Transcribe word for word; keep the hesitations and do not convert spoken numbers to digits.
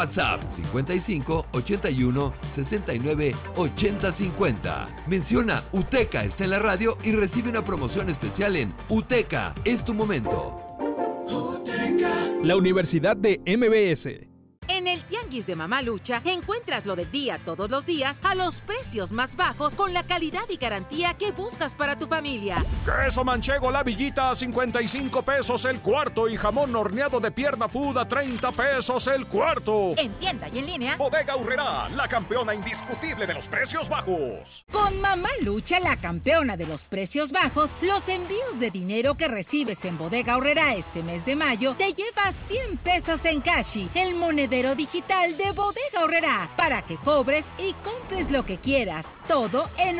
WhatsApp cincuenta y cinco, ochenta y uno, sesenta y nueve, ochenta, cincuenta. Menciona UTECA está en la radio y recibe una promoción especial en UTECA es tu momento. La Universidad de M B S. En el Tianguis de Mamalucha encuentras lo del día todos los días a los precios más bajos con la calidad y garantía que buscas para tu familia. Queso manchego La Villita a cincuenta y cinco pesos el cuarto y jamón horneado de Pierna Food a treinta pesos el cuarto. En tienda y en línea. Bodega Aurrerá, la campeona indiscutible de los precios bajos. Con Mamalucha, la campeona de los precios bajos, los envíos de dinero que recibes en Bodega Aurrerá este mes de mayo te llevas cien pesos en Cashi, el monedero digital de Bodega Aurrerá, para que cobres y compres lo que quieras. Todo en